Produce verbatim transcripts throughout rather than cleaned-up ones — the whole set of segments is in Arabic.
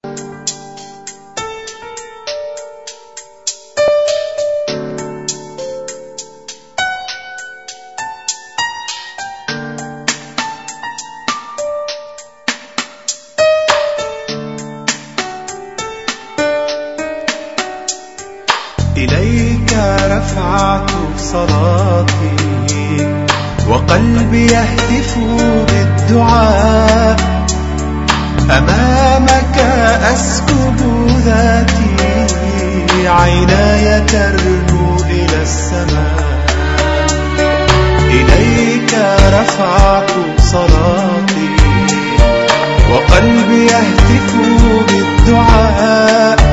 إليك رفعت صلاتي وقلبي يهتف بالدعاء، أمامك أسكب ذاتي، عيناي ترنو إلى السماء. إليك رفعت صلاتي وقلبي يهتف بالدعاء،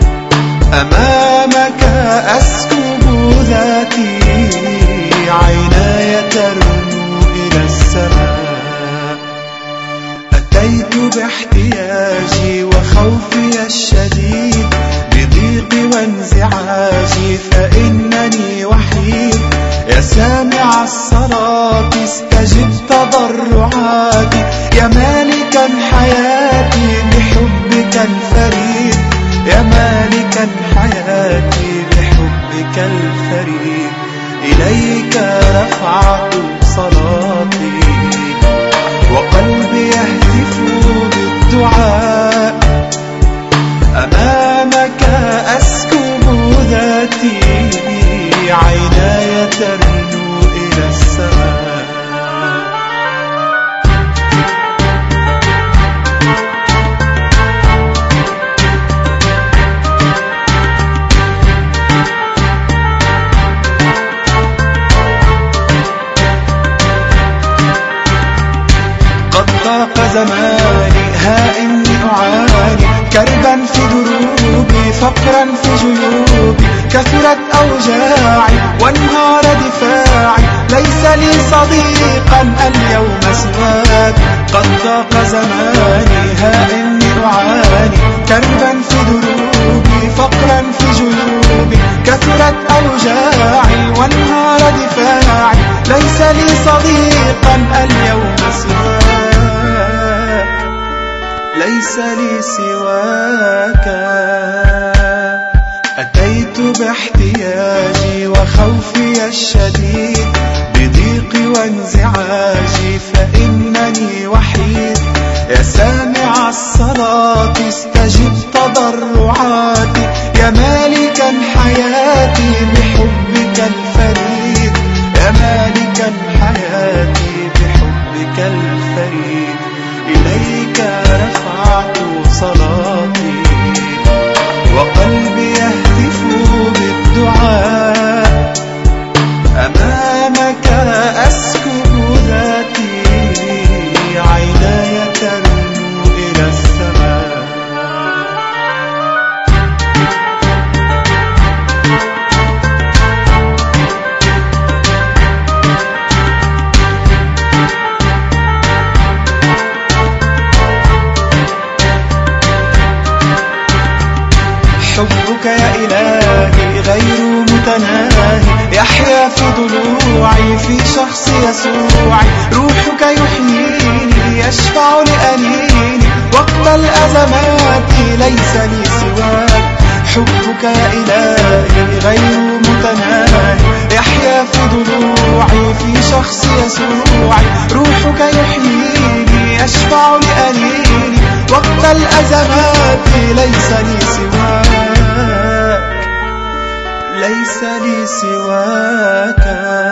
أمامك أسكب ذاتي، عيناي ترنو إلى السماء. أتيت باحتياجي وخوفي الشديد، بضيقي وانزعاجي، فإنني وحيد. يا سامع الصلاة استجب تضرعاتي، يا مالكا حياتي بحبك الفريد، يا مالكا حياتي بحبك الفريد. إليك رفعت صلاتي وقلبي يهتف بالدعاء، أمامك أسكب ذاتي، عيناي ترنو إلى السماء. ضاق زماني، ها إني أعاني، كربا في دروبي، فقرا في جيوبي، كثرت أوجاعي وانهار دفاعي، ليس لي صديقا اليوم سواك. قد ضاق زماني، ها إني أعاني، كربا في دروبي، فقرا في جيوبي، كثرت أوجاعي وانهار دفاعي، ليس لي صديقا اليوم سواك، ليس لي سواك. أتيت باحتياجي وخوفي الشديد، بضيقي وانزعاجي، فإنني وحيد. يا سامع الصلاة استجب تضرعاتي، يا مالكا حياتي بحبك الفريد، يا مالكا حياتي بحبك الفريد. إليك رفعت صلاتي وقلبي يهتف بالدعاء، أمامك أسكب ذاتي، عيناي ترنو إلى السماء. حبك يا إلهي غير متناهي، يحيا في ضلوعي في شخص يسوعي. روحك يحييني يشفع لأنيني، وقت الأزمات ليس لي سواك. حبك يا إلهي غير متناهي، يحيا في ضلوعي في شخص يسوعي. روحك يحييني يشفع لأنيني، وقت الأزمات ليس لي سواك، ليس لي سواك.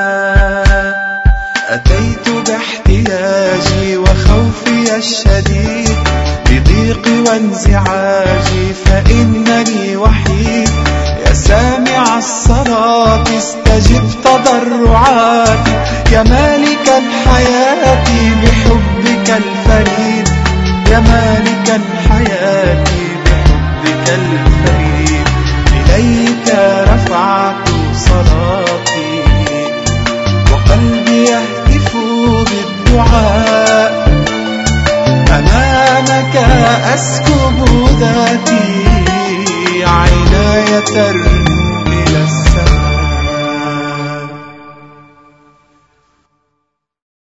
أتيت باحتياجي وخوفي الشديد، بضيقي وانزعاجي، فإنني وحيد. يا سامع الصلاة استجب تضرعاتي، يا مالكا حياتي بحبك الفريد، يا مالكا حياتي بحبك الفريد. إليك رفعت صلاتي وقلبي يهتف بالدعاء، أمامك أسكب ذاتي، عيناي ترنو